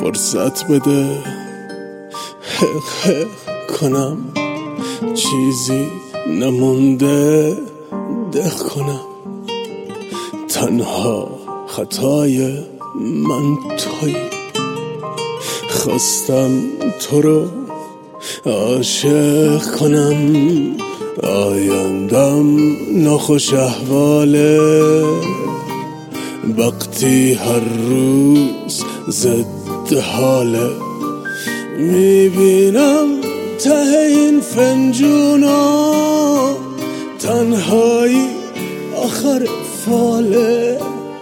فرصت بده حق کنم، چیزی نمونده دق کنم. تنها خطای من تویی، خواستم تو رو عاشق کنم. آیندم ناخوش احواله، وقتی هر روز ضد حاله. میبینم ته این فنجونا تنهایی آخر فاله.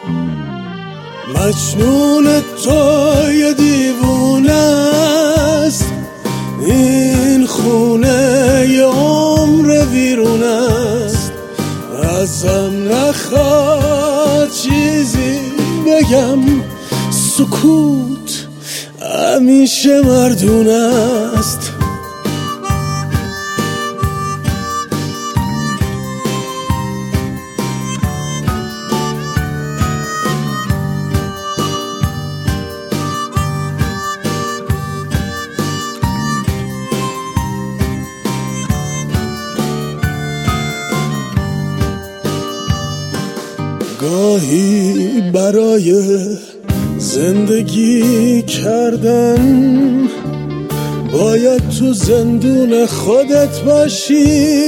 مجنون توی دیوونه است، این خونه ی عمر ویرون است. ازم نخواد چیزی بگم، سکوت همیشه مردونه است. گاهی برای زندگی کردن باید تو زندون خودت باشی.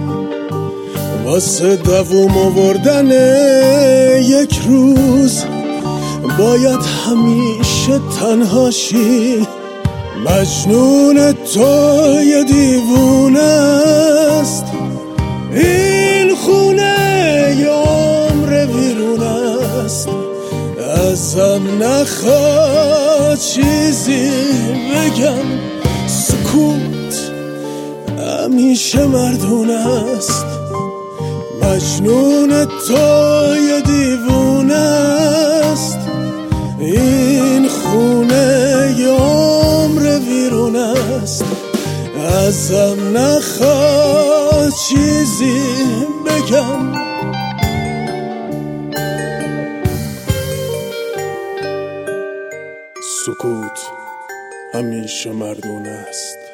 واسه دووم آوردن یک روز باید همیشه تنهاشی. مجنون توی دیوونه است، این خونه ی عمر ویرون است. ازم نخواد چیزی بگم، سکوت همیشه مردونه است. مجنون توی دیوونه است، این خونه ی عمر ویرون است. ازم نخواد چیزی بگم، سکوت همیشه مردونه است.